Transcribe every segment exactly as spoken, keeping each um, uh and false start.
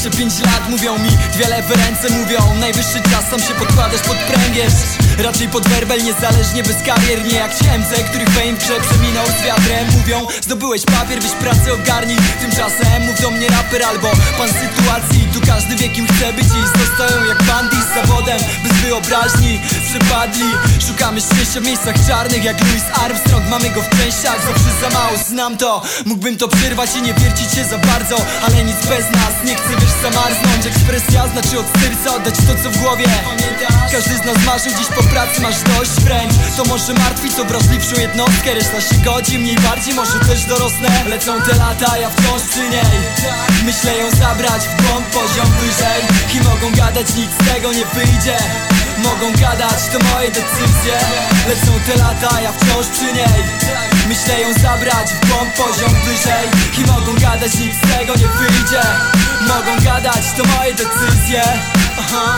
dwadzieścia pięć lat, mówią mi dwie lewe ręce mówią najwyższy czas, sam się podkładasz pod pręgierz. Raczej pod werbel, niezależnie bezkariernie jak ci M C, których fame w grze przeminął z wiatrem. Mówią, zdobyłeś papier, weź pracę ogarnij. Tymczasem mów do mnie raper albo pan sytuacji. Tu każdy wie kim chce być i stoją jak bandy z zawodem bez wyobraźni. Przepadli, szukamy szczęścia w miejscach czarnych jak Louis Armstrong. Mamy go w częściach, zawsze za mało, znam to. Mógłbym to przerwać i nie wiercić się za bardzo, ale nic bez nas, nie chcę wiesz zamarznąć. Ekspresja znaczy od serca oddać to co w głowie. Każdy z nas marzył, dziś po pracy masz dość wręcz. To może martwić obraźliwszą jednostkę, reszta się godzi, mniej bardziej może też dorosnę. Lecą te lata, ja wciąż przy niej. Myślę ją zabrać w głąb, poziom wyżej. I mogą gadać, nic z tego nie wyjdzie. Mogą gadać, to moje decyzje. Lecą te lata, ja wciąż przy niej. Myślę ją zabrać w głąb, poziom wyżej. I mogą gadać, nic z tego nie wyjdzie. Mogą gadać, to moje decyzje. Aha.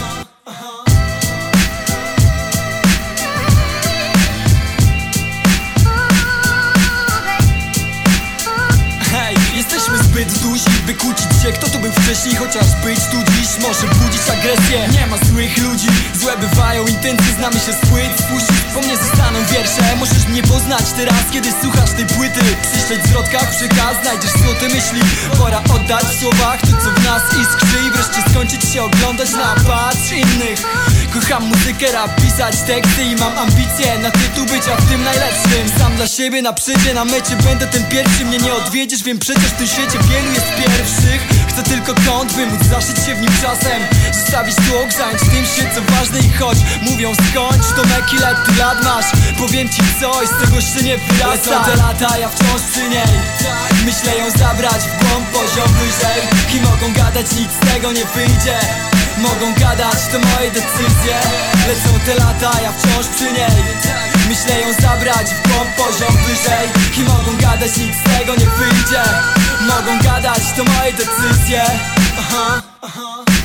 Jesteśmy zbyt duzi, by kłócić się. Kto tu był wcześniej, chociaż być tu dziś może budzić agresję. Nie ma złych ludzi, złe bywają intencje. Znamy się z płyt, spuścić po mnie zostaną wiersze. Możesz mnie poznać teraz, kiedy słuchasz tej płyty. Przyśleć w zwrotkach przekaz, znajdziesz złote myśli. Pora oddać w słowach to co w nas iskrzy. I wreszcie skończyć się oglądać na patrz innych. Kocham muzykę, rap, pisać teksty i mam ambicje na tytuł bycia w tym najlepszym. Sam dla siebie na przydzie, na mecie będę ten pierwszy. Mnie nie odwiedzisz, wiem przecież w tym świecie wielu jest pierwszych. Chcę tylko kąt, by móc zaszyć się w nim czasem. Zostawić tłok, zająć tym się co ważne. I choć mówią skończ, to mek ile ty lat masz. Powiem ci coś, z tego jeszcze nie wyrasta. Lecą te lata, ja wciąż przy niej. Myślę ją zabrać w głąb, poziom wyżej. I mogą gadać, nic z tego nie wyjdzie. Mogą gadać, to moje decyzje. Lecą te lata, ja wciąż przy niej. Myślę ją zabrać w głąb, poziom wyżej. I mogą gadać, nic z tego nie wyjdzie. Mogą gadać, to moje decyzje. Aha, aha.